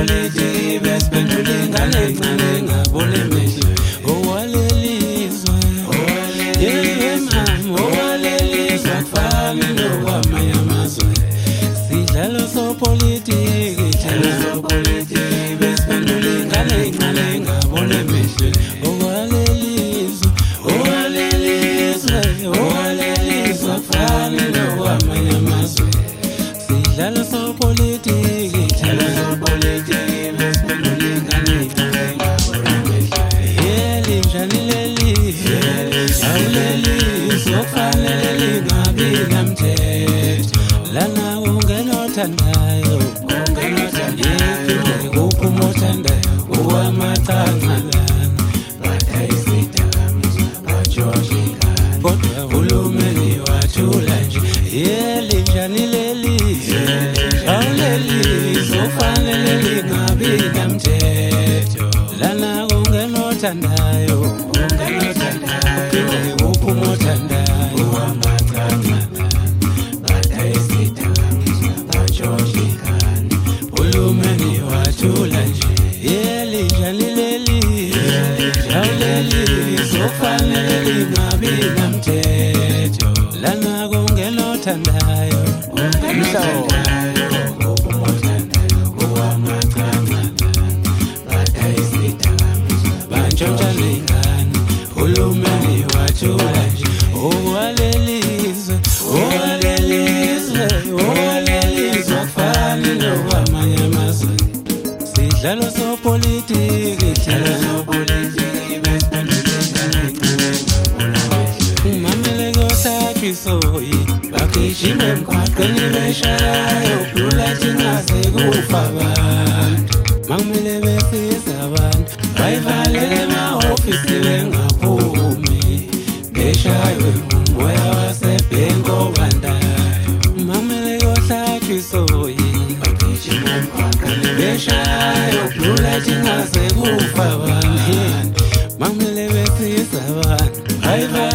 sopolitiki besiphendula ingane encane engabona emehlweni. Owalelizwe owalelizwe akufani nokwamanye amazwe. Sidlala sopolitiki besiphendula ingane encane engabona emehlweni. Owalelizwe akufani nokwamanye amazwe. Sidlala sopolitiki besiphendula ingane encane engabona emehlweni. Awulelizwe okufanele lingabi namthetho. Lana ungena othandayo kuphi umothandayo owamacangcalana. Kodwa uhulumeni wathula nje. Linjani lelizwe awulelizwe okufanele lingabi namthetho. Lana ungena othandayo kuphi umothandayo uhulumeni wathula nje. Linjani lelizwe awulelizwe okufanele lingabi namthetho. Lana ungena othandayo bantshontsha lengane uhulumeni wathula nje. Owalelizwe akufani nokwamanye amazwe. Sidlala sopolitiki umameleke othathwa isoyi bagijima emgwaqeni beshayo blula thingase kufa abantu. Makumele besiza abantu bayivalele ema-ofisi bengaphumi beshaywe ngumoya wasebhenki obandayo. Makumele othathwa isoyi bagijima emgwaqeni beshayo blula thingase kufa abantu. Makumele besiza abantu